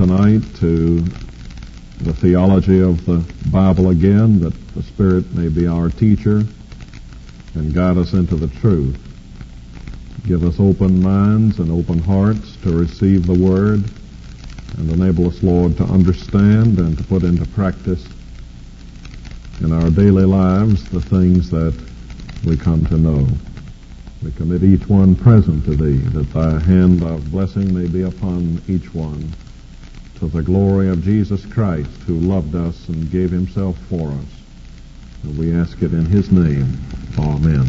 tonight to the theology of the Bible again, that the Spirit may be our teacher and guide us into the truth. Give us open minds and open hearts to receive the Word, and enable us, Lord, to understand and to put into practice in our daily lives the things that we come to know. We commit each one present to Thee, that Thy hand of blessing may be upon each one, to the glory of Jesus Christ, who loved us and gave Himself for us. And we ask it in His name. Amen.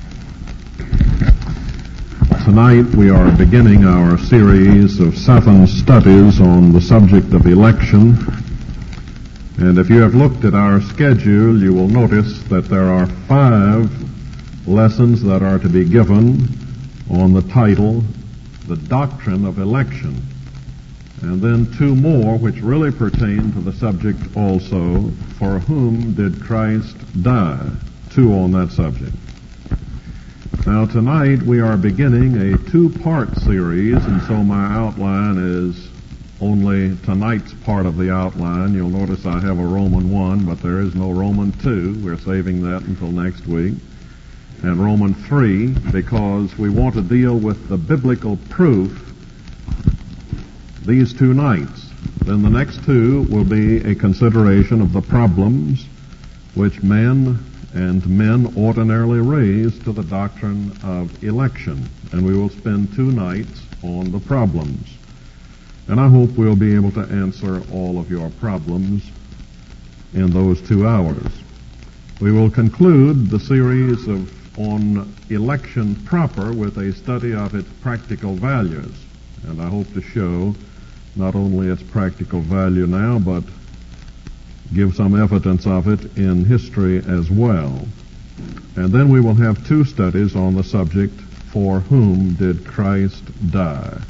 Tonight we are beginning our series of 7 studies on the subject of election. And if you have looked at our schedule, you will notice that there are 5 lessons that are to be given on the title, The Doctrine of Election. And then 2 more which really pertain to the subject also, For Whom Did Christ Die? 2 on that subject. Now tonight we are beginning a 2-part series, and so my outline is only tonight's part of the outline. You'll notice I have a Roman 1, but there is no Roman 2. We're saving that until next week. And Roman 3, because we want to deal with the biblical proof these 2 nights. Then the next 2 will be a consideration of the problems which men ordinarily raise to the doctrine of election. And we will spend 2 nights on the problems. And I hope we'll be able to answer all of your problems in those 2 hours. We will conclude the series on election proper with a study of its practical values. And I hope to show not only its practical value now, but give some evidence of it in history as well. And then we will have 2 studies on the subject, For Whom Did Christ Die?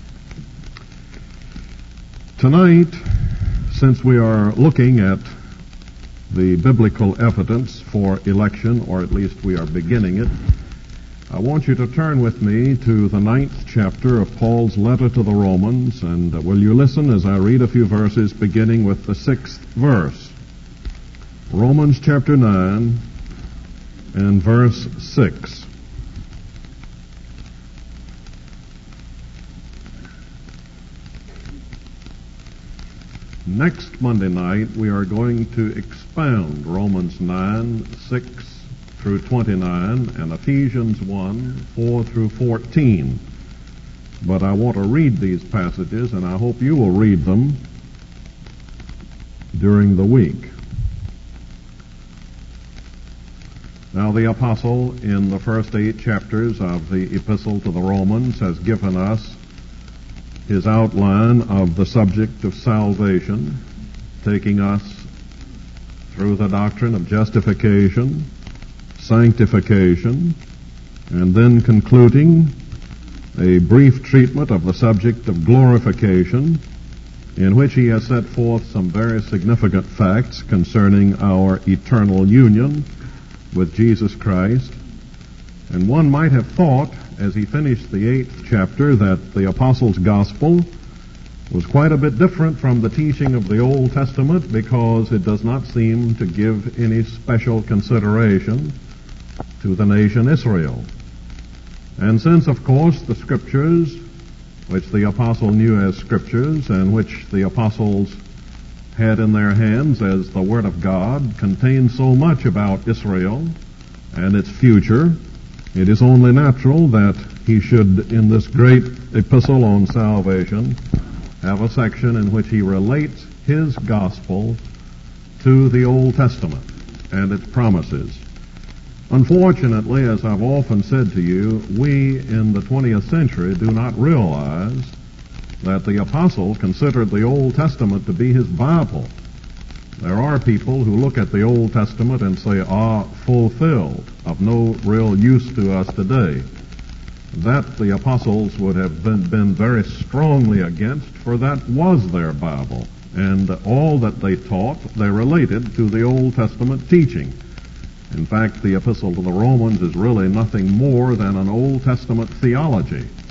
Tonight, since we are looking at the biblical evidence for election, or at least we are beginning it, I want you to turn with me to the 9th chapter of Paul's letter to the Romans, and will you listen as I read a few verses beginning with the 6th verse. Romans chapter 9 and verse 6. Next Monday night we are going to expound Romans 9, 6 through 29 and Ephesians 1, 4 through 14. But I want to read these passages, and I hope you will read them during the week. Now the apostle in the first 8 chapters of the epistle to the Romans has given us his outline of the subject of salvation, taking us through the doctrine of justification, sanctification, and then concluding a brief treatment of the subject of glorification, in which he has set forth some very significant facts concerning our eternal union with Jesus Christ. And one might have thought, as he finished the 8th chapter, that the apostle's gospel was quite a bit different from the teaching of the Old Testament, because it does not seem to give any special consideration to the nation Israel. And since, of course, the Scriptures, which the apostle knew as Scriptures, and which the apostles had in their hands as the Word of God, contained so much about Israel and its future, it is only natural that he should, in this great epistle on salvation, have a section in which he relates his gospel to the Old Testament and its promises. Unfortunately, as I've often said to you, we in the 20th century do not realize that the apostle considered the Old Testament to be his Bible. There are people who look at the Old Testament and say, fulfilled, of no real use to us today. That the apostles would have been very strongly against, for that was their Bible. And all that they taught, they related to the Old Testament teaching. In fact, the epistle to the Romans is really nothing more than an Old Testament theology.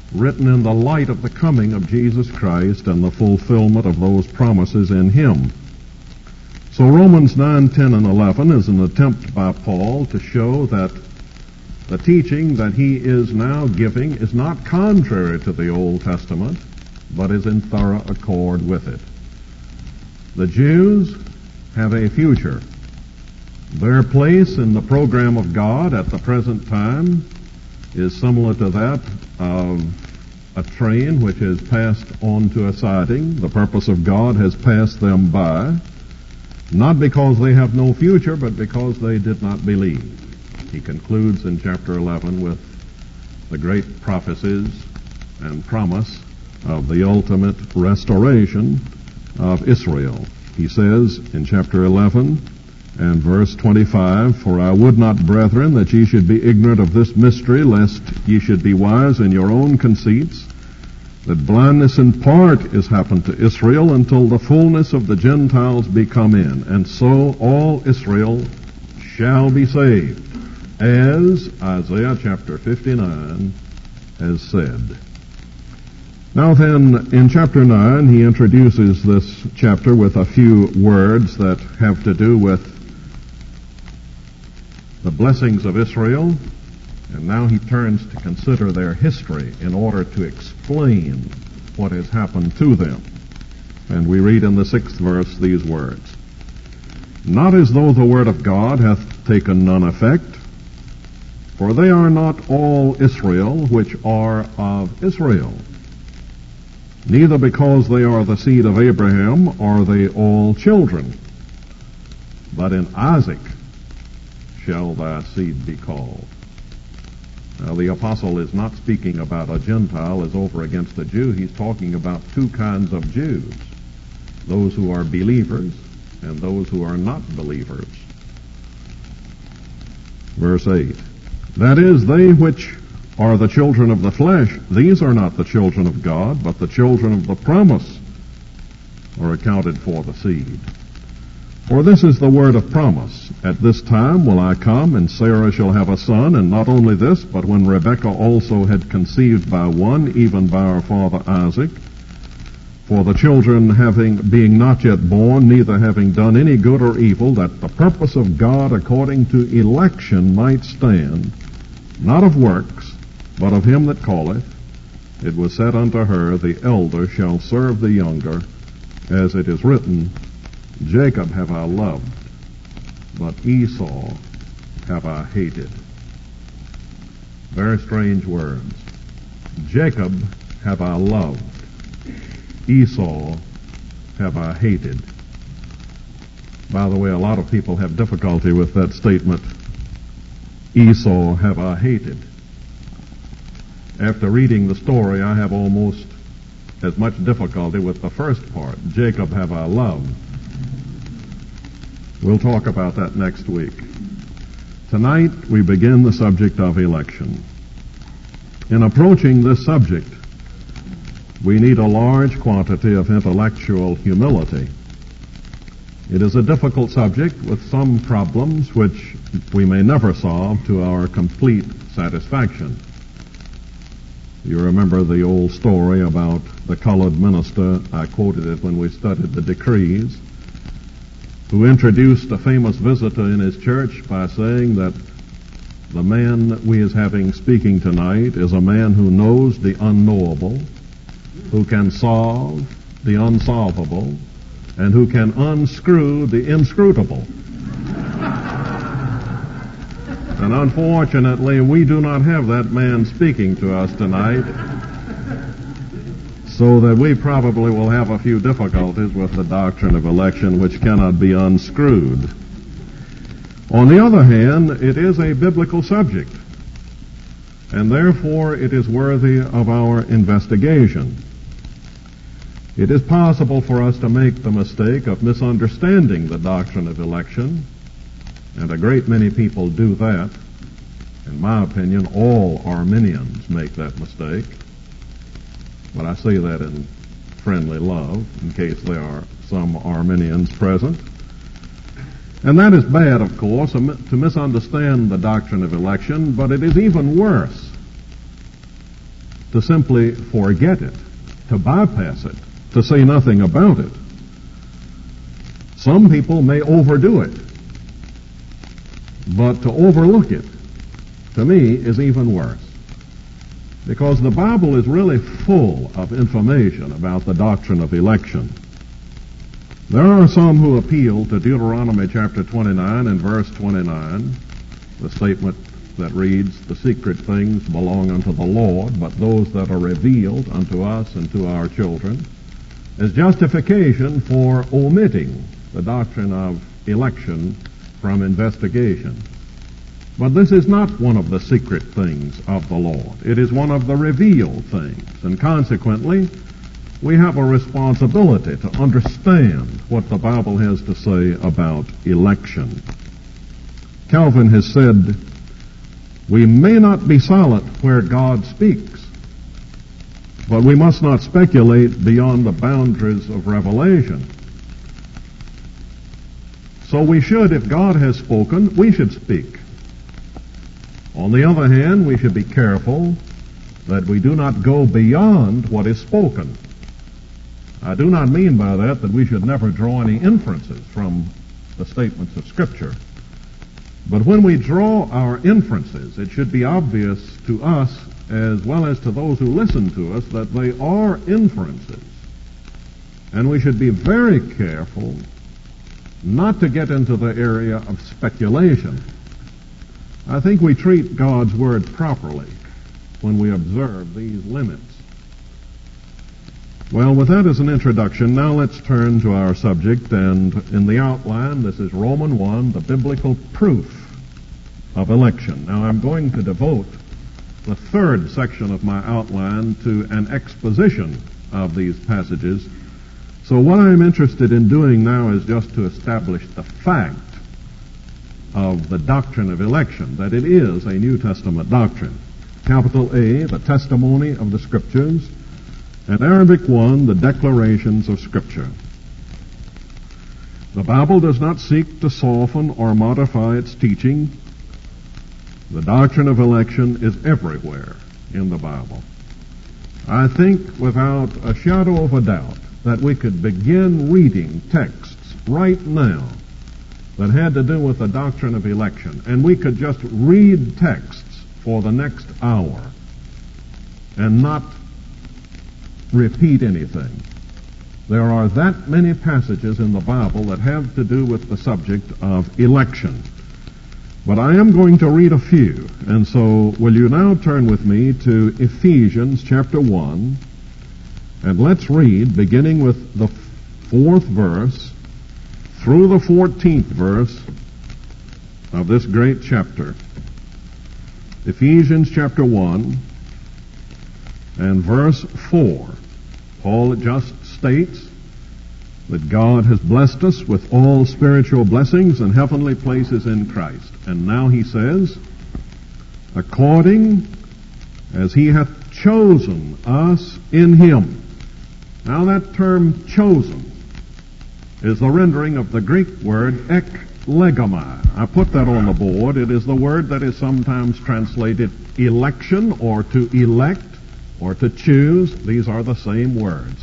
written in the light of the coming of Jesus Christ and the fulfillment of those promises in him. So Romans 9, 10, and 11 is an attempt by Paul to show that the teaching that he is now giving is not contrary to the Old Testament, but is in thorough accord with it. The Jews have a future. Their place in the program of God at the present time is similar to that of a train which has passed on to a siding. The purpose of God has passed them by, not because they have no future, but because they did not believe. He concludes in chapter 11 with the great prophecies and promise of the ultimate restoration of Israel. He says in chapter 11 and verse 25, "For I would not, brethren, that ye should be ignorant of this mystery, lest ye should be wise in your own conceits, that blindness in part is happened to Israel until the fullness of the Gentiles be come in, and so all Israel shall be saved, as Isaiah chapter 59 has said." Now then, in chapter 9, he introduces this chapter with a few words that have to do with the blessings of Israel, and now he turns to consider their history in order to explain what has happened to them. And we read in the 6th verse these words, "Not as though the word of God hath taken none effect, for they are not all Israel which are of Israel. Neither because they are the seed of Abraham are they all children, but in Isaac shall thy seed be called." Now the apostle is not speaking about a Gentile as over against a Jew. He's talking about two kinds of Jews, those who are believers and those who are not believers. Verse 8, "That is, they which are the children of the flesh, these are not the children of God, but the children of the promise are accounted for the seed. For this is the word of promise, At this time will I come, and Sarah shall have a son, and not only this, but when Rebekah also had conceived by one, even by our father Isaac, for the children being not yet born, neither having done any good or evil, that the purpose of God according to election might stand, not of works, but of him that calleth, it was said unto her, the elder shall serve the younger, as it is written, Jacob have I loved, but Esau have I hated. Very strange words. Jacob have I loved, Esau have I hated. By the way, a lot of people have difficulty with that statement, Esau have I hated. After reading the story, I have almost as much difficulty with the first part, Jacob have I loved. We'll talk about that next week. Tonight, we begin the subject of election. In approaching this subject, we need a large quantity of intellectual humility. It is a difficult subject with some problems which we may never solve to our complete satisfaction. You remember the old story about the colored minister, I quoted it when we studied the decrees, who introduced a famous visitor in his church by saying that the man we is having speaking tonight is a man who knows the unknowable, who can solve the unsolvable, and who can unscrew the inscrutable. And unfortunately, we do not have that man speaking to us tonight, so that we probably will have a few difficulties with the doctrine of election which cannot be unscrewed. On the other hand, it is a biblical subject, and therefore it is worthy of our investigation. It is possible for us to make the mistake of misunderstanding the doctrine of election, and a great many people do that. In my opinion, all Arminians make that mistake. But I say that in friendly love, in case there are some Arminians present. And that is bad, of course, to misunderstand the doctrine of election, but it is even worse to simply forget it, to bypass it, to say nothing about it. Some people may overdo it, but to overlook it, to me, is even worse. Because the Bible is really full of information about the doctrine of election. There are some who appeal to Deuteronomy chapter 29 and verse 29, the statement that reads, "The secret things belong unto the Lord, but those that are revealed unto us and to our children," as justification for omitting the doctrine of election from investigation. But this is not one of the secret things of the Lord. It is one of the revealed things, and consequently, we have a responsibility to understand what the Bible has to say about election. Calvin has said, "We may not be silent where God speaks, but we must not speculate beyond the boundaries of revelation." So we should, if God has spoken, we should speak. On the other hand, we should be careful that we do not go beyond what is spoken. I do not mean by that we should never draw any inferences from the statements of Scripture. But when we draw our inferences, it should be obvious to us as well as to those who listen to us that they are inferences. And we should be very careful not to get into the area of speculation. I think we treat God's Word properly when we observe these limits. Well, with that as an introduction, now let's turn to our subject, and in the outline, this is Romans 1, the biblical proof of election. Now, I'm going to devote the third section of my outline to an exposition of these passages. So what I'm interested in doing now is just to establish the fact of the doctrine of election, that it is a New Testament doctrine. Capital A, the testimony of the Scriptures, and Arabic 1, the declarations of Scripture. The Bible does not seek to soften or modify its teaching. The doctrine of election is everywhere in the Bible. I think without a shadow of a doubt that we could begin reading texts right now that had to do with the doctrine of election, and we could just read texts for the next hour and not repeat anything. There are that many passages in the Bible that have to do with the subject of election. But I am going to read a few, and so will you now turn with me to Ephesians chapter 1, and let's read, beginning with the 4th verse, through the 14th verse of this great chapter. Ephesians chapter 1 and verse 4. Paul just states that God has blessed us with all spiritual blessings and heavenly places in Christ. And now he says, according as he hath chosen us in him. Now that term chosen is the rendering of the Greek word eklegomai. I put that on the board. It is the word that is sometimes translated election or to elect or to choose. These are the same words.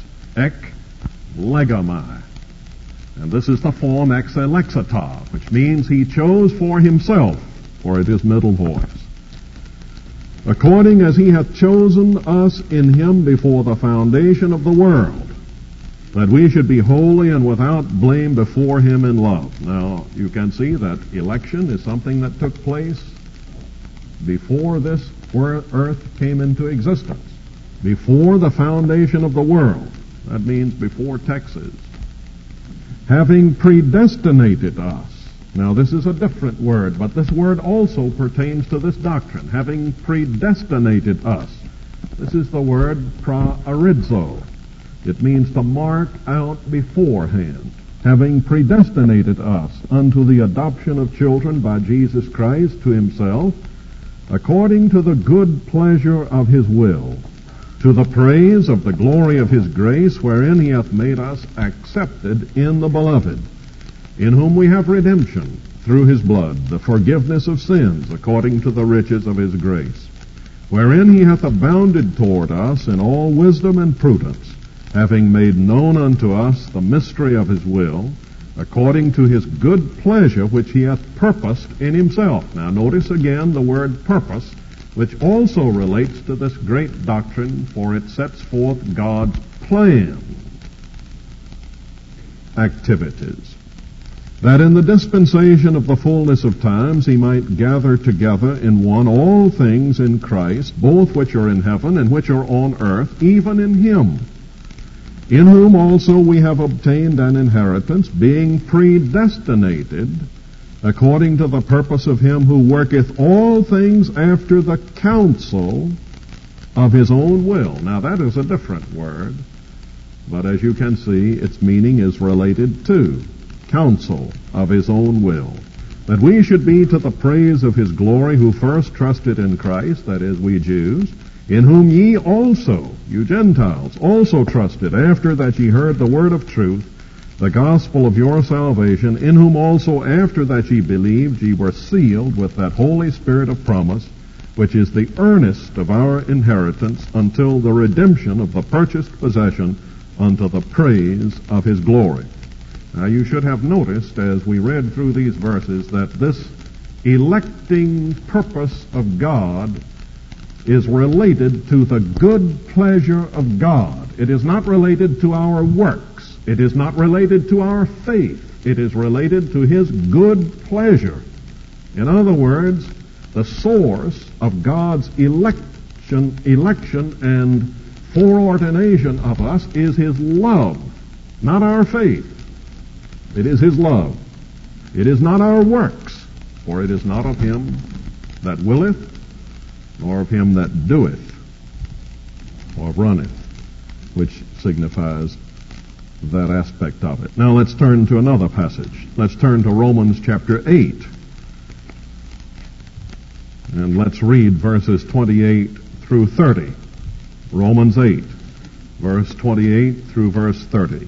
Eklegomai. And this is the form exelexita, which means he chose for himself, for it is middle voice. According as he hath chosen us in him before the foundation of the world, that we should be holy and without blame before him in love. Now, you can see that election is something that took place before this earth came into existence, before the foundation of the world. That means before Texas. Having predestinated us. Now, this is a different word, but this word also pertains to this doctrine. Having predestinated us. This is the word praorizo. It means to mark out beforehand. Having predestinated us unto the adoption of children by Jesus Christ to himself, according to the good pleasure of his will, to the praise of the glory of his grace, wherein he hath made us accepted in the beloved, in whom we have redemption through his blood, the forgiveness of sins, according to the riches of his grace, wherein he hath abounded toward us in all wisdom and prudence, having made known unto us the mystery of his will, according to his good pleasure which he hath purposed in himself. Now notice again the word purpose, which also relates to this great doctrine, for it sets forth God's plan, activities, that in the dispensation of the fullness of times he might gather together in one all things in Christ, both which are in heaven and which are on earth, even in him, in whom also we have obtained an inheritance, being predestinated according to the purpose of him who worketh all things after the counsel of his own will. Now that is a different word, but as you can see, its meaning is related to counsel of his own will, that we should be to the praise of his glory, who first trusted in Christ, that is, we Jews, in whom ye also, you Gentiles, also trusted, after that ye heard the word of truth, the gospel of your salvation, in whom also after that ye believed, ye were sealed with that Holy Spirit of promise, which is the earnest of our inheritance until the redemption of the purchased possession, unto the praise of his glory. Now you should have noticed as we read through these verses that this electing purpose of God is related to the good pleasure of God. It is not related to our works. It is not related to our faith. It is related to his good pleasure. In other words, the source of God's election and foreordination of us is his love, not our faith. It is his love. It is not our works, for it is not of him that willeth, nor of him that doeth, or runneth, which signifies that aspect of it. Now let's turn to another passage. Let's turn to Romans chapter 8. And let's read verses 28 through 30. Romans 8, verse 28 through verse 30.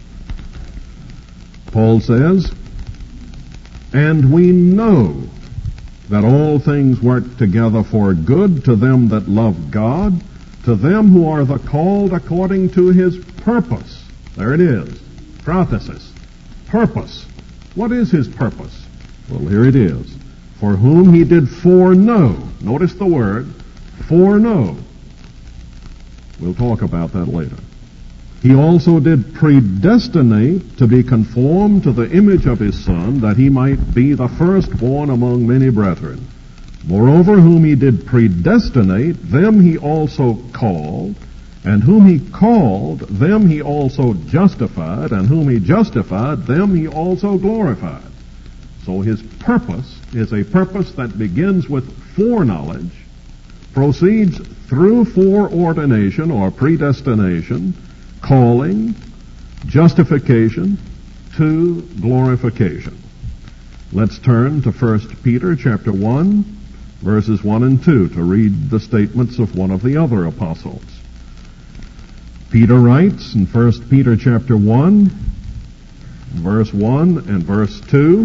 Paul says, "And we know that all things work together for good to them that love God, to them who are the called according to his purpose." There it is. Prothesis. Purpose. What is his purpose? Well, here it is. "For whom he did foreknow." Notice the word, foreknow. We'll talk about that later. "He also did predestinate to be conformed to the image of his Son, that he might be the firstborn among many brethren. Moreover, whom he did predestinate, them he also called, and whom he called, them he also justified, and whom he justified, them he also glorified." So his purpose is a purpose that begins with foreknowledge, proceeds through foreordination or predestination, calling, justification, to glorification. Let's turn to 1 Peter chapter 1, verses 1 and 2 to read the statements of one of the other apostles. Peter writes in 1 Peter chapter 1, verse 1 and verse 2,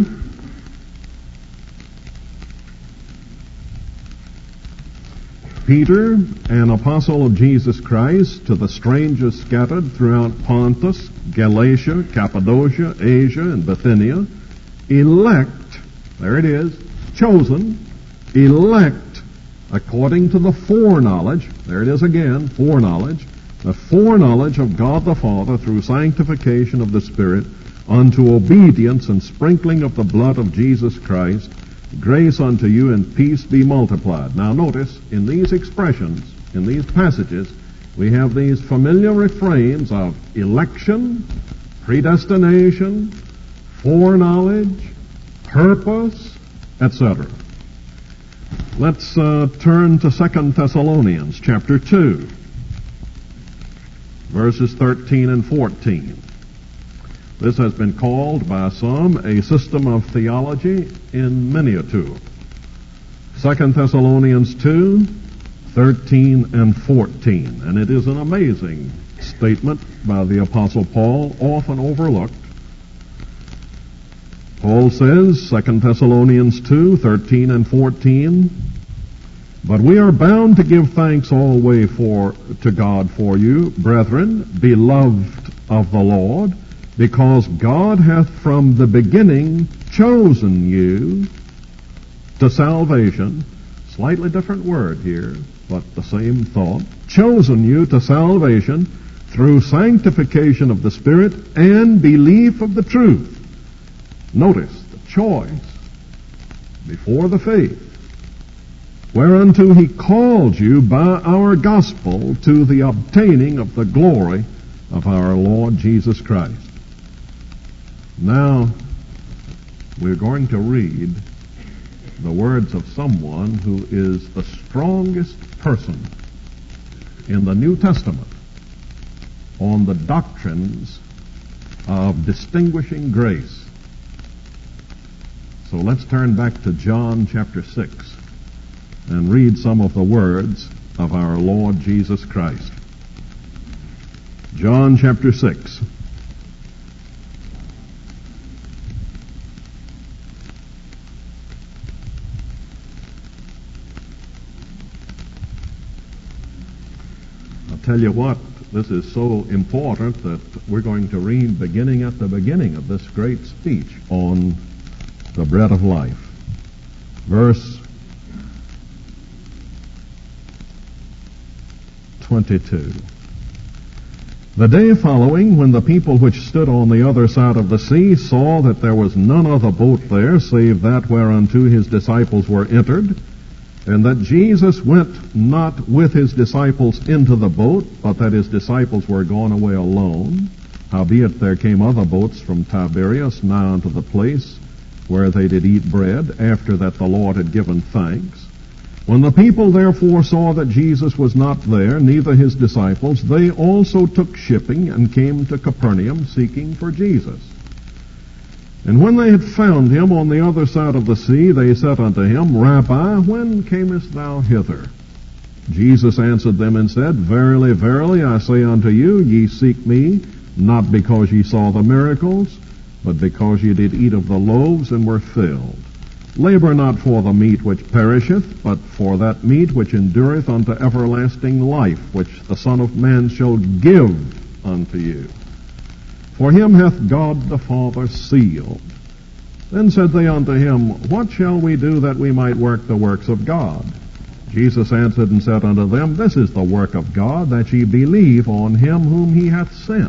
"Peter, an apostle of Jesus Christ, to the strangers scattered throughout Pontus, Galatia, Cappadocia, Asia, and Bithynia, elect," there it is, chosen, elect, according to the foreknowledge, there it is again, foreknowledge, the foreknowledge of God the Father through sanctification of the Spirit, unto obedience and sprinkling of the blood of Jesus Christ, grace unto you and peace be multiplied. Now notice, in these expressions, in these passages, we have these familiar refrains of election, predestination, foreknowledge, purpose, etc. Let's turn to 2 Thessalonians chapter 2, verses 13 and 14. This has been called by some a system of theology in miniature. 2 Thessalonians 2, 13 and 14. And it is an amazing statement by the Apostle Paul, often overlooked. Paul says, 2 Thessalonians 2, 13 and 14, But we are bound to give thanks always to God for you, brethren, beloved of the Lord, because God hath from the beginning chosen you to salvation. Slightly different word here, but the same thought. Chosen you to salvation through sanctification of the Spirit and belief of the truth. Notice the choice before the faith, whereunto he called you by our gospel to the obtaining of the glory of our Lord Jesus Christ. Now, we're going to read the words of someone who is the strongest person in the New Testament on the doctrines of distinguishing grace. So let's turn back to John chapter 6 and read some of the words of our Lord Jesus Christ. John chapter 6. I'll tell you what, this is so important that we're going to read beginning at the beginning of this great speech on the bread of life. Verse 22. The day following, when the people which stood on the other side of the sea saw that there was none other boat there save that whereunto his disciples were entered, and that Jesus went not with his disciples into the boat, but that his disciples were gone away alone, howbeit there came other boats from Tiberias nigh unto the place where they did eat bread, after that the Lord had given thanks. When the people therefore saw that Jesus was not there, neither his disciples, they also took shipping and came to Capernaum, seeking for Jesus. And when they had found him on the other side of the sea, they said unto him, Rabbi, when camest thou hither? Jesus answered them and said, Verily, verily, I say unto you, ye seek me, not because ye saw the miracles, but because ye did eat of the loaves and were filled. Labor not for the meat which perisheth, but for that meat which endureth unto everlasting life, which the Son of Man shall give unto you. For him hath God the Father sealed. Then said they unto him, What shall we do that we might work the works of God? Jesus answered and said unto them, This is the work of God, that ye believe on him whom he hath sent.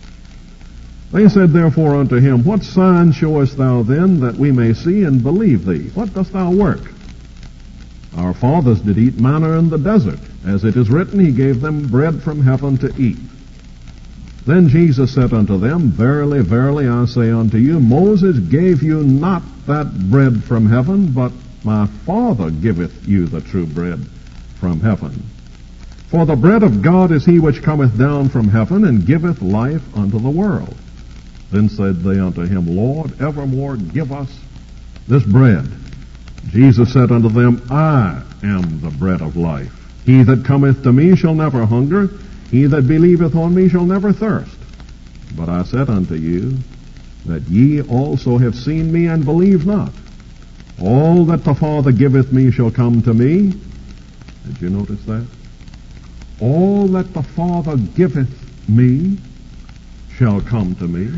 They said therefore unto him, What sign showest thou then, that we may see and believe thee? What dost thou work? Our fathers did eat manna in the desert. As it is written, he gave them bread from heaven to eat. Then Jesus said unto them, Verily, verily, I say unto you, Moses gave you not that bread from heaven, but my Father giveth you the true bread from heaven. For the bread of God is he which cometh down from heaven, and giveth life unto the world. Then said they unto him, Lord, evermore give us this bread. Jesus said unto them, I am the bread of life. He that cometh to me shall never hunger. He that believeth on me shall never thirst. But I said unto you, that ye also have seen me and believe not. All that the Father giveth me shall come to me. Did you notice that? All that the Father giveth me shall come to me.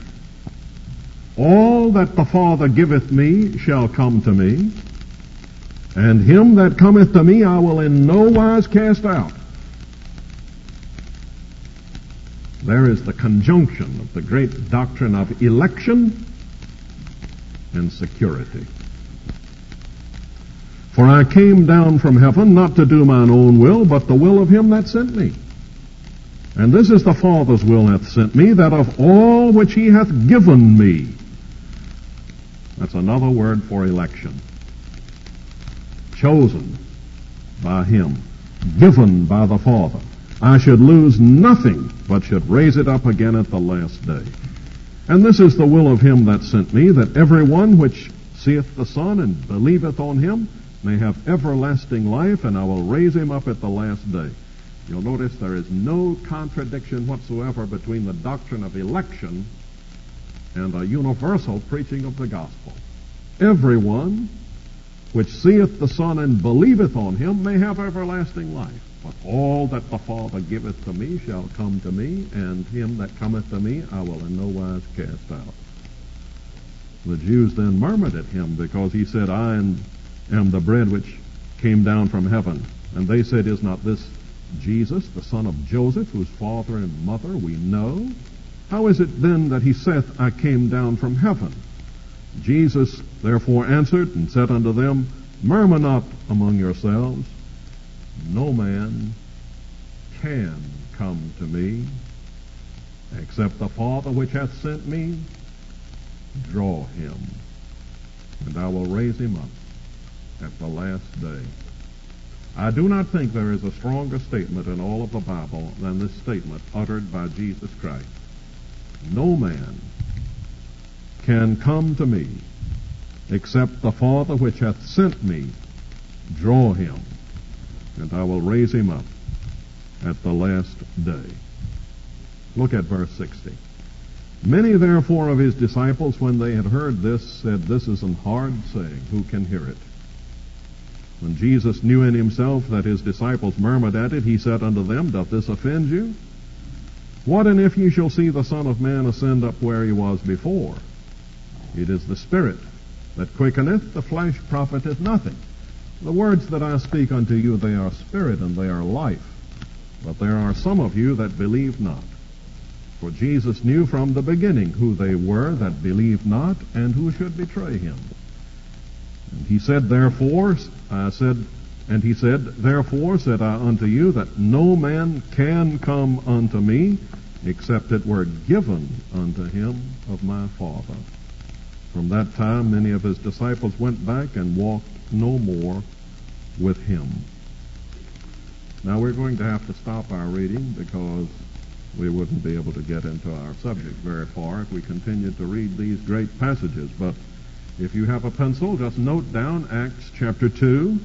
All that the Father giveth me shall come to me, and him that cometh to me I will in no wise cast out. There is the conjunction of the great doctrine of election and security. For I came down from heaven not to do mine own will, but the will of him that sent me. And this is the Father's will hath sent me, that of all which he hath given me. That's another word for election. Chosen by him, given by the Father. I should lose nothing, but should raise it up again at the last day. And this is the will of him that sent me, that every one which seeth the Son and believeth on him may have everlasting life, and I will raise him up at the last day. You'll notice there is no contradiction whatsoever between the doctrine of election and a universal preaching of the gospel. Everyone which seeth the Son and believeth on him may have everlasting life. But all that the Father giveth to me shall come to me, and him that cometh to me I will in no wise cast out. The Jews then murmured at him, because he said, I am the bread which came down from heaven. And they said, Is not this Jesus, the son of Joseph, whose father and mother we know? How is it then that he saith, I came down from heaven? Jesus therefore answered and said unto them, Murmur not among yourselves. No man can come to me, except the Father which hath sent me draw him, and I will raise him up at the last day. I do not think there is a stronger statement in all of the Bible than this statement uttered by Jesus Christ. No man can come to me except the Father which hath sent me draw him, and I will raise him up at the last day. Look at verse 60. Many therefore of his disciples, when they had heard this, said, This is an hard saying, who can hear it? When Jesus knew in himself that his disciples murmured at it, he said unto them, Doth this offend you? What and if ye shall see the Son of Man ascend up where he was before? It is the Spirit that quickeneth, the flesh profiteth nothing. The words that I speak unto you, they are spirit and they are life. But there are some of you that believe not. For Jesus knew from the beginning who they were that believed not, and who should betray him. And he said, Therefore said I unto you, that no man can come unto me, except it were given unto him of my Father. From that time many of his disciples went back and walked no more with him. Now we're going to have to stop our reading, because we wouldn't be able to get into our subject very far if we continued to read these great passages. But if you have a pencil, just note down Acts chapter 2,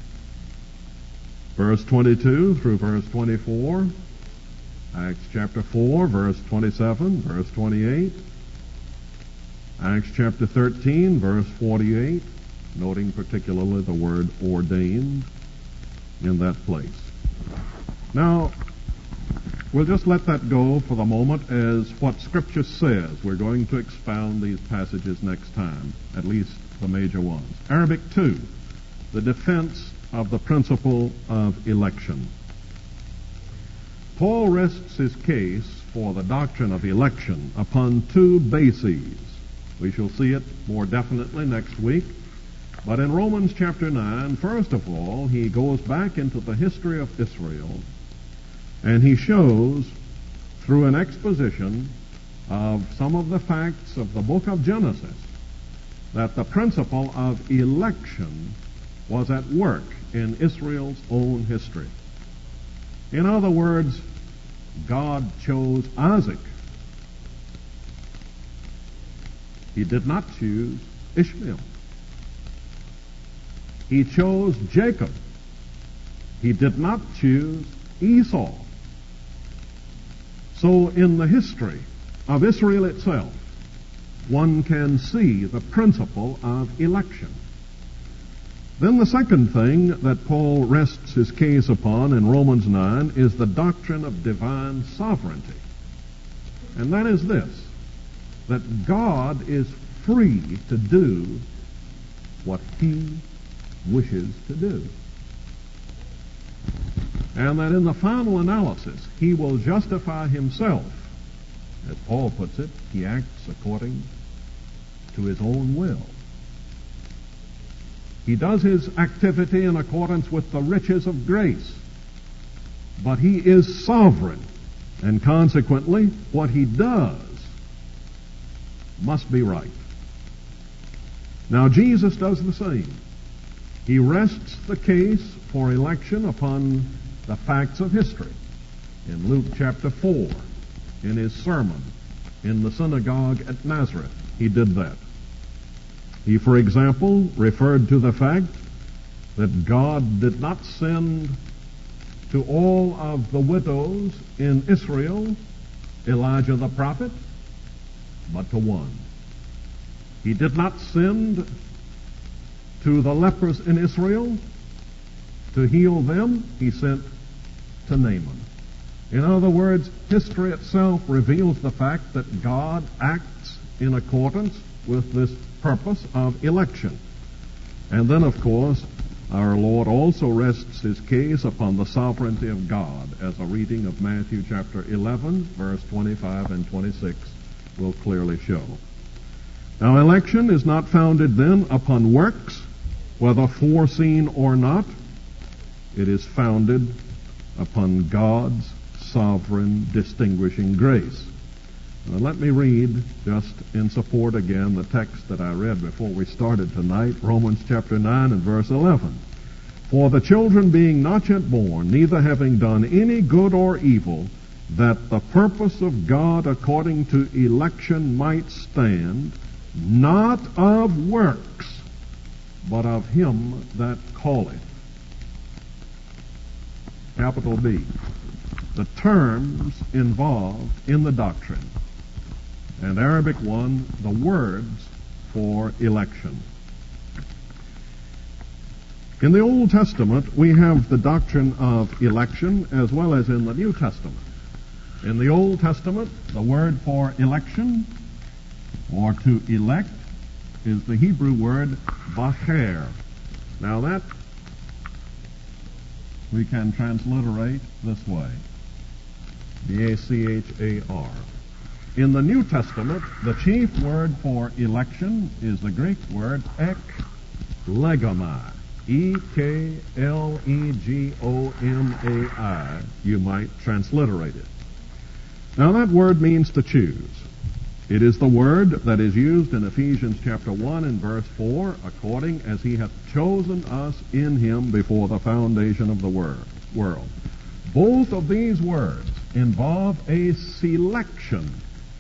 verse 22 through verse 24, Acts chapter 4, verse 27, verse 28, Acts chapter 13, verse 48, noting particularly the word ordained in that place. Now, we'll just let that go for the moment as what Scripture says. We're going to expound these passages next time, at least the major ones. Arabic 2, the defense of the principle of election. Paul rests his case for the doctrine of election upon two bases. We shall see it more definitely next week. But in Romans chapter 9, first of all, he goes back into the history of Israel, and he shows, through an exposition of some of the facts of the book of Genesis, that the principle of election was at work in Israel's own history. In other words, God chose Isaac. He did not choose Ishmael. He chose Jacob. He did not choose Esau. So in the history of Israel itself, one can see the principle of election. Then the second thing that Paul rests his case upon in Romans 9 is the doctrine of divine sovereignty. And that is this, that God is free to do what he wishes to do. And that in the final analysis, he will justify himself. As Paul puts it, he acts according to his own will. He does his activity in accordance with the riches of grace. But he is sovereign, and consequently, what he does must be right. Now, Jesus does the same. He rests the case for election upon the facts of history. In Luke chapter 4, in his sermon in the synagogue at Nazareth, he did that. He, for example, referred to the fact that God did not send to all of the widows in Israel Elijah the prophet, but to one. He did not send to the lepers in Israel, to heal them, he sent to Naaman. In other words, history itself reveals the fact that God acts in accordance with this purpose of election. And then, of course, our Lord also rests his case upon the sovereignty of God, as a reading of Matthew chapter 11, verse 25 and 26 will clearly show. Now, election is not founded then upon works, whether foreseen or not. It is founded upon God's sovereign distinguishing grace. Now, let me read, just in support again, the text that I read before we started tonight, Romans chapter 9 and verse 11. For the children being not yet born, neither having done any good or evil, that the purpose of God according to election might stand, not of works, but of him that calleth. Capital B. The terms involved in the doctrine. And Arabic 1, the words for election. In the Old Testament, we have the doctrine of election as well as in the New Testament. In the Old Testament, the word for election, or to elect, is the Hebrew word bacher. Now that we can transliterate this way. B-A-C-H-A-R. In the New Testament, the chief word for election is the Greek word eklegomai. E-K-L-E-G-O-M-A-I. You might transliterate it. Now that word means to choose. It is the word that is used in Ephesians chapter 1 and verse 4, according as he hath chosen us in him before the foundation of the world. Both of these words involve a selection.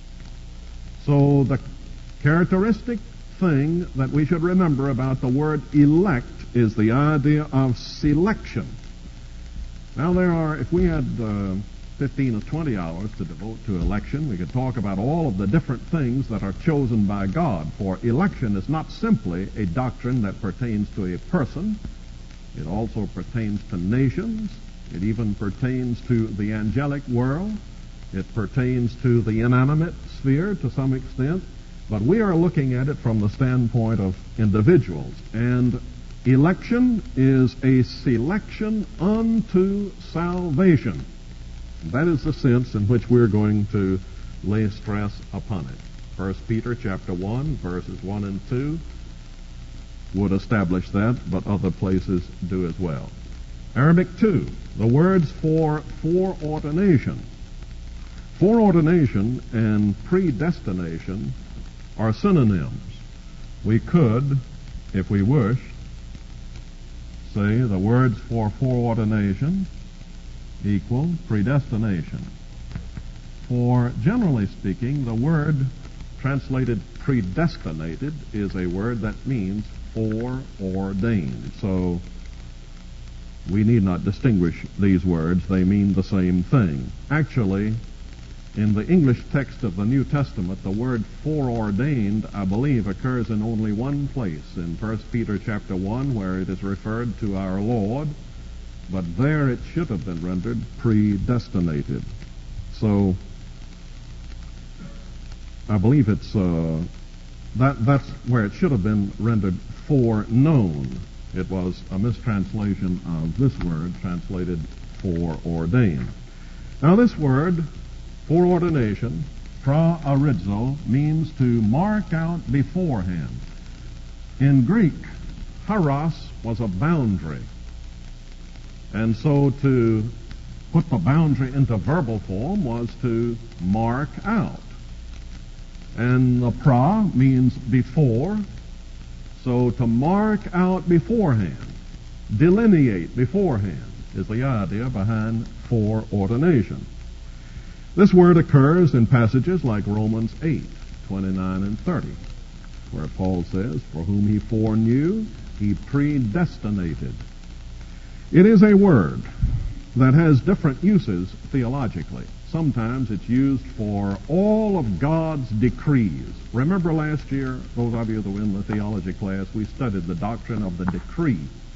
So the characteristic thing that we should remember about the word elect is the idea of selection. Now there are, if we had 15 or 20 hours to devote to election, we could talk about all of the different things that are chosen by God. For election is not simply a doctrine that pertains to a person. It also pertains to nations. It even pertains to the angelic world. It pertains to the inanimate sphere to some extent. But we are looking at it from the standpoint of individuals. And election is a selection unto salvation. That is the sense in which we're going to lay stress upon it. 1 Peter chapter 1, verses 1 and 2 would establish that, but other places do as well. Arabic 2, the words for foreordination. Foreordination and predestination are synonyms. We could, if we wish, say the words for foreordination equal predestination. For generally speaking, the word translated predestinated is a word that means foreordained. So we need not distinguish these words. They mean the same thing. Actually, in the English text of the New Testament, the word foreordained, I believe, occurs in only one place, in 1 Peter chapter 1, where it is referred to our Lord, but there it should have been rendered predestinated. So I believe it's that's where it should have been rendered foreknown. It was a mistranslation of this word, translated foreordained. Now this word, foreordination, praorizo, means to mark out beforehand. In Greek, haros was a boundary. And so to put the boundary into verbal form was to mark out. And the pra means before, so to mark out beforehand, delineate beforehand, is the idea behind foreordination. This word occurs in passages like Romans 8, 29 and 30, where Paul says, for whom he foreknew, he predestinated. It is a word that has different uses theologically. sometimes it's used for all of God's decrees. Remember last year, those of you that were in the theology class, we studied the doctrine of the decree.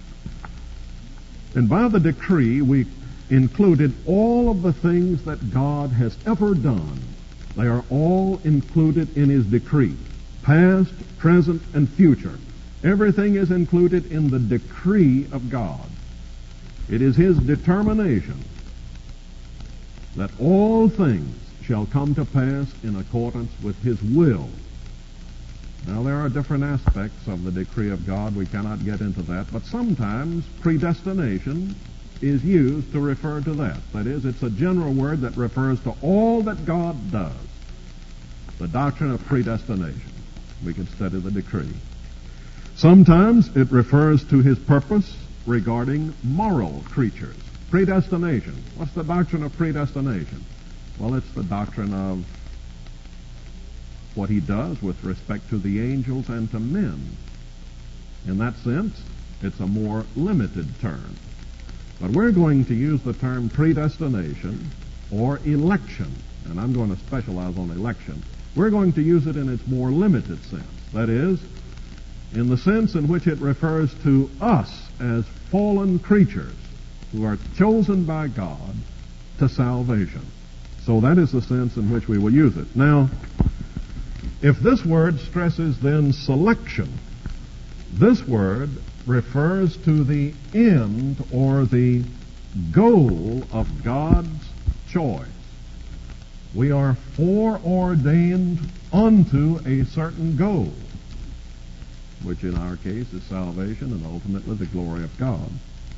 And by the decree, we included all of the things that God has ever done. They are all included in His decree. Past, present, and future. Everything is included in the decree of God. It is His determination that all things shall come to pass in accordance with His will. Now, there are different aspects of the decree of God. We cannot get into that. But sometimes predestination is used to refer to that. That is, it's a general word that refers to all that God does. The doctrine of predestination. We could study the decree. Sometimes it refers to His purpose regarding moral creatures. Predestination. What's the doctrine of predestination? Well, it's the doctrine of what He does with respect to the angels and to men. In that sense, it's a more limited term. But we're going to use the term predestination or election, and I'm going to specialize on election. We're going to use it in its more limited sense. That is, in the sense in which it refers to us as fallen creatures who are chosen by God to salvation. So that is the sense in which we will use it. Now, if this word stresses then selection, this word refers to the end or the goal of God's choice. We are foreordained unto a certain goal, which in our case is salvation and ultimately the glory of God.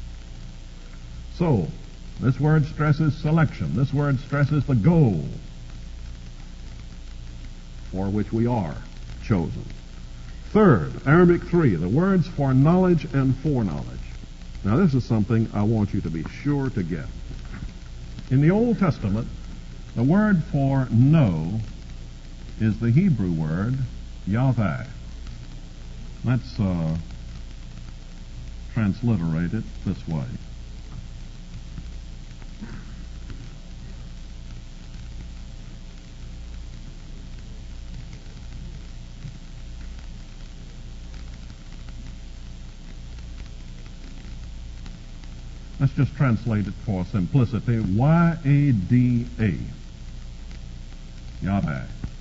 So, this word stresses selection. This word stresses the goal for which we are chosen. Third, Arabic 3, the words for knowledge and foreknowledge. Now, this is something I want you to be sure to get. In the Old Testament, the word for know is the Hebrew word yaveh. Let's transliterate it this way. Let's just translate it for simplicity. Y-A-D-A. Yahweh.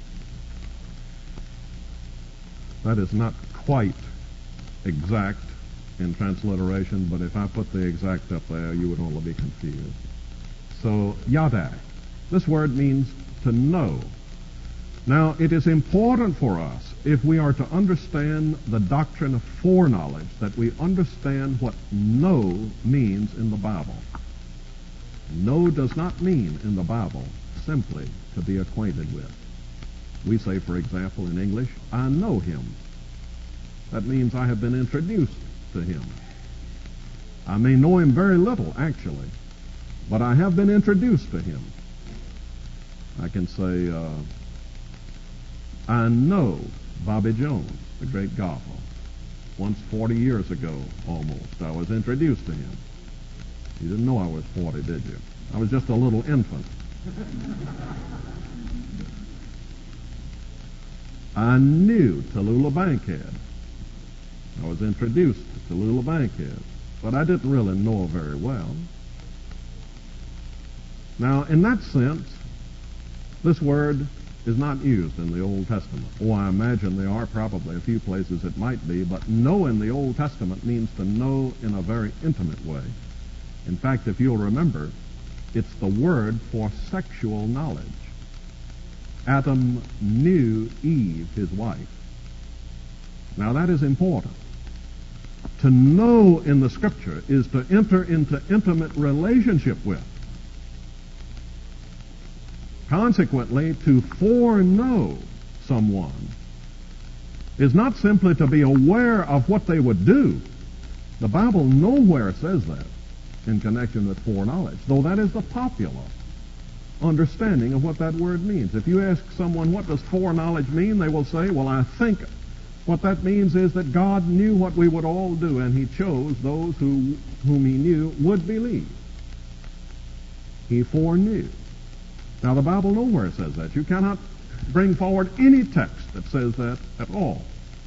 That is not quite exact in transliteration, but if I put the exact up there, you would only be confused. So, Yahweh. This word means to know. Now, it is important for us, if we are to understand the doctrine of foreknowledge, that we understand what know means in the Bible. Know does not mean in the Bible simply to be acquainted with. We say, for example, in English, I know him. That means I have been introduced to him. I may know him very little, actually, but I have been introduced to him. I can say, I know Bobby Jones, the great golfer. Once 40 years ago, almost, I was introduced to him. You didn't know I was 40, did you? I was just a little infant. I knew Tallulah Bankhead. I was introduced to Tallulah Bankhead, but I didn't really know her very well. Now, in that sense, this word is not used in the Old Testament. Oh, I imagine there are probably a few places it might be, but know in the Old Testament means to know in a very intimate way. In fact, if you'll remember, it's the word for sexual knowledge. Adam knew Eve, his wife. Now that is important. To know in the Scripture is to enter into intimate relationship with. Consequently, to foreknow someone is not simply to be aware of what they would do. The Bible nowhere says that in connection with foreknowledge, though that is the popular understanding of what that word means. If you ask someone, what does foreknowledge mean? They will say, well, I think what that means is that God knew what we would all do, and He chose those whom He knew would believe. He foreknew. Now, the Bible nowhere says that. You cannot bring forward any text that says that at all.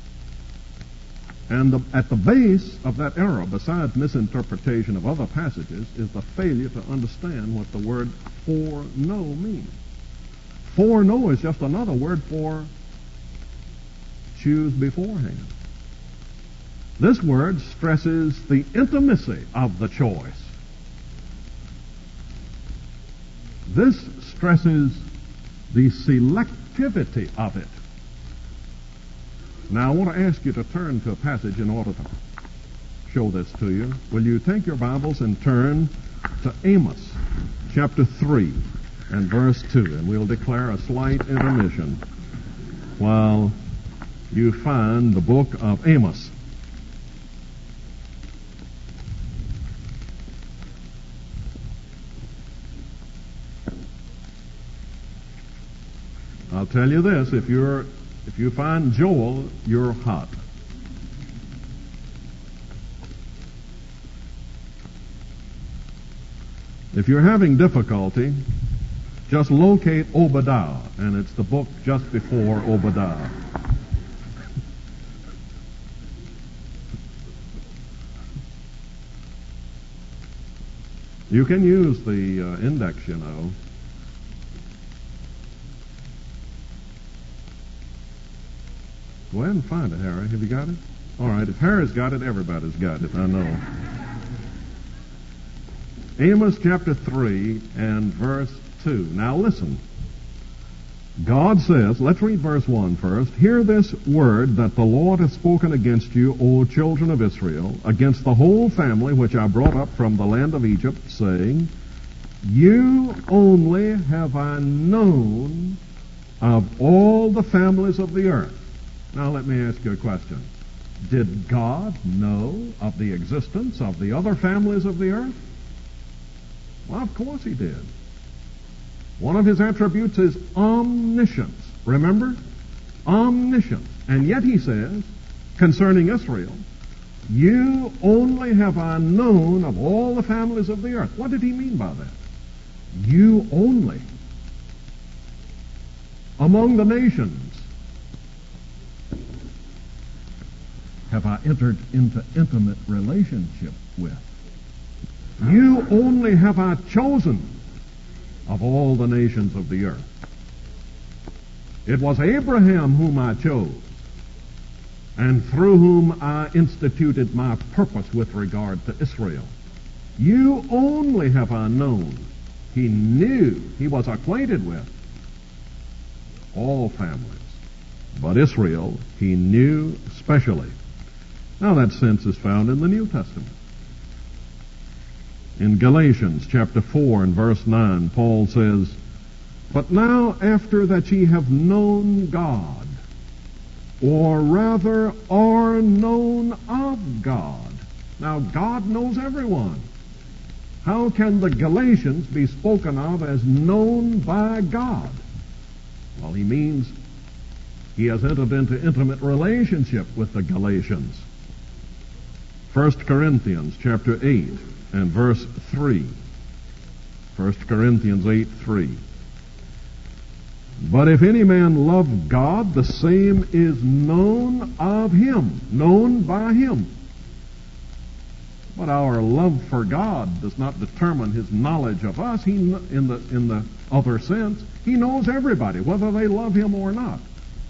And at the base of that error, besides misinterpretation of other passages, is the failure to understand what the word foreknow means. Foreknow is just another word for choose beforehand. This word stresses the intimacy of the choice. This stresses the selectivity of it. Now, I want to ask you to turn to a passage in order to show this to you. Will you take your Bibles and turn to Amos, chapter 3, and verse 2, and we'll declare a slight intermission while you find the book of Amos. I'll tell you this, if you find Joel, you're hot. If you're having difficulty, just locate Obadiah, and it's the book just before Obadiah. You can use the index, you know. Go ahead and find it, Harry. Have you got it? All right. If Harry's got it, everybody's got it. I know. Amos chapter 3 and verse 2. Now listen. God says, let's read verse 1 first. Hear this word that the Lord hath spoken against you, O children of Israel, against the whole family which I brought up from the land of Egypt, saying, you only have I known of all the families of the earth. Now let me ask you a question. Did God know of the existence of the other families of the earth? Well, of course he did. One of his attributes is omniscience. Remember? Omniscience. And yet he says, concerning Israel, you only have I known of all the families of the earth. What did he mean by that? You only. Among the nations have I entered into intimate relationship with. You only have I chosen of all the nations of the earth. It was Abraham whom I chose, and through whom I instituted my purpose with regard to Israel. You only have I known. He knew, he was acquainted with all families. But Israel, he knew specially. Now that sense is found in the New Testament. In Galatians chapter 4 and verse 9, Paul says, but now after that ye have known God, or rather are known of God. Now God knows everyone. How can the Galatians be spoken of as known by God? Well, he means he has entered into intimate relationship with the Galatians. 1 Corinthians chapter 8 and verse 3. 1 Corinthians 8:3. But if any man love God, the same is known of him, known by him. But our love for God does not determine his knowledge of us. He, in the other sense, he knows everybody, whether they love him or not.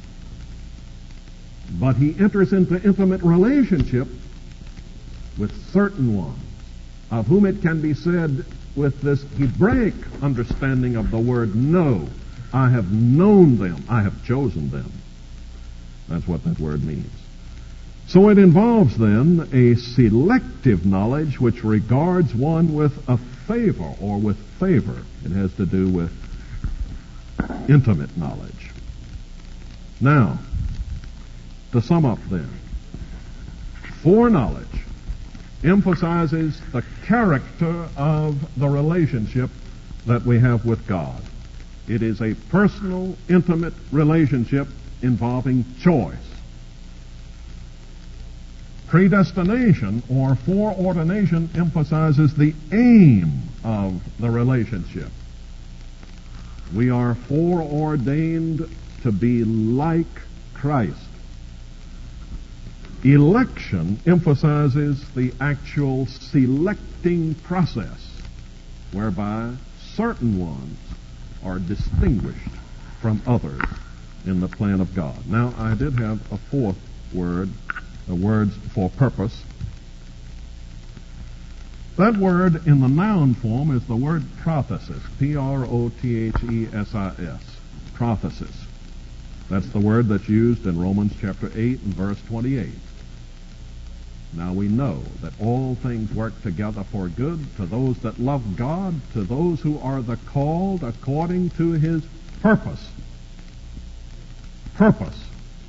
But he enters into intimate relationship with certain ones, of whom it can be said with this Hebraic understanding of the word know. I have known them. I have chosen them. That's what that word means. So it involves then a selective knowledge which regards one with a favor or with favor. It has to do with intimate knowledge. Now, to sum up then, foreknowledge emphasizes the character of the relationship that we have with God. It is a personal, intimate relationship involving choice. Predestination or foreordination emphasizes the aim of the relationship. We are foreordained to be like Christ. Election emphasizes the actual selecting process whereby certain ones are distinguished from others in the plan of God. Now, I did have a fourth word, the words for purpose. That word in the noun form is the word prothesis, P-R-O-T-H-E-S-I-S, prothesis. That's the word that's used in Romans chapter 8 and verse 28. Now we know that all things work together for good to those that love God, to those who are the called according to his purpose. Purpose.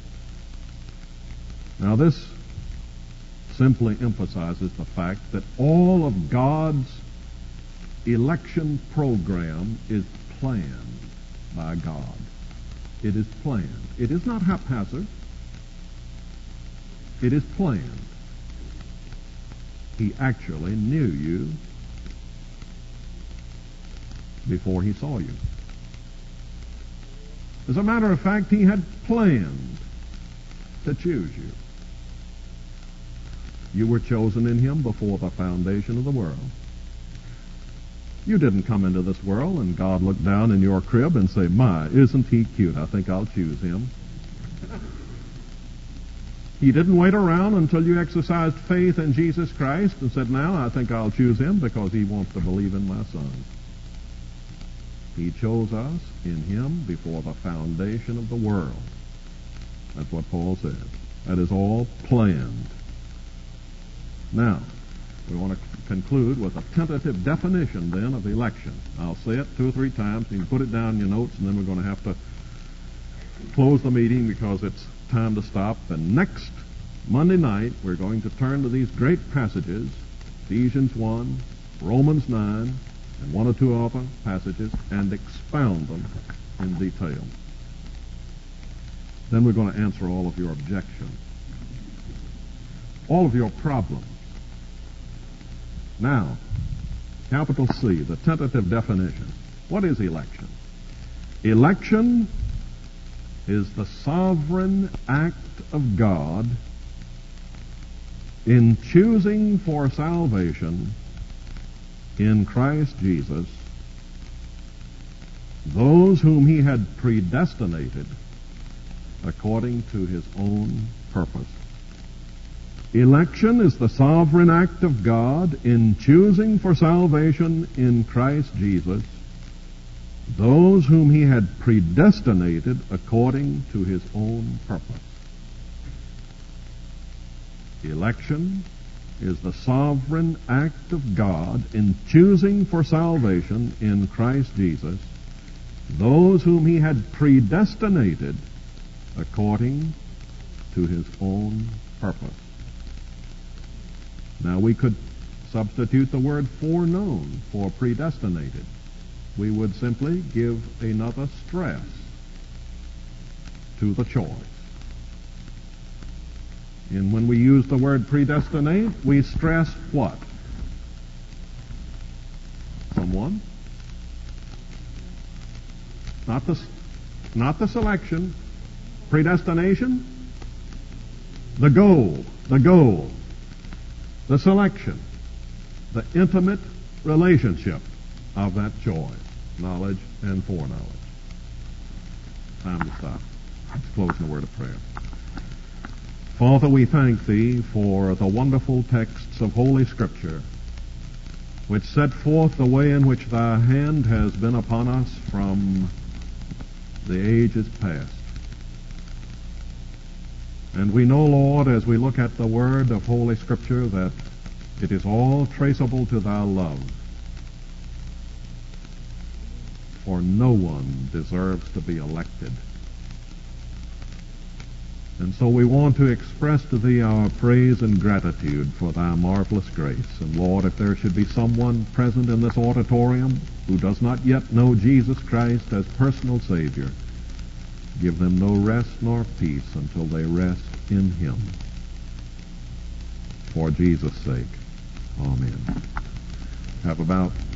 Now this simply emphasizes the fact that all of God's election program is planned by God. It is planned. It is not haphazard. It is planned. He actually knew you before he saw you. As a matter of fact, he had planned to choose you. You were chosen in him before the foundation of the world. You didn't come into this world and God looked down in your crib and say, "My, isn't he cute? I think I'll choose him." He didn't wait around until you exercised faith in Jesus Christ and said, "Now I think I'll choose him because he wants to believe in my son." He chose us in him before the foundation of the world. That's what Paul said. That is all planned. Now, we want to conclude with a tentative definition then of election. I'll say it 2 or 3 times. You can put it down in your notes, and then we're going to have to close the meeting because it's time to stop. And next Monday night, we're going to turn to these great passages, Ephesians 1, Romans 9, and 1 or 2 other passages, and expound them in detail. Then we're going to answer all of your objections, all of your problems. Now, capital C, the tentative definition. What is election? Election is the sovereign act of God in choosing for salvation in Christ Jesus those whom he had predestinated according to his own purpose. Election is the sovereign act of God in choosing for salvation in Christ Jesus those whom he had predestinated according to his own purpose. Election is the sovereign act of God in choosing for salvation in Christ Jesus those whom he had predestinated according to his own purpose. Now we could substitute the word foreknown for predestinated. We would simply give another stress to the choice. And when we use the word predestinate, we stress what? Someone? Not the selection. Predestination? The goal. The selection. The intimate relationship of that choice. Knowledge and foreknowledge. Time to stop. Let's close in a word of prayer. Father, we thank Thee for the wonderful texts of Holy Scripture which set forth the way in which Thy hand has been upon us from the ages past. And we know, Lord, as we look at the word of Holy Scripture, that it is all traceable to Thy love. For no one deserves to be elected. And so we want to express to Thee our praise and gratitude for Thy marvelous grace. And Lord, if there should be someone present in this auditorium who does not yet know Jesus Christ as personal Savior, give them no rest nor peace until they rest in Him. For Jesus' sake. Amen. Have about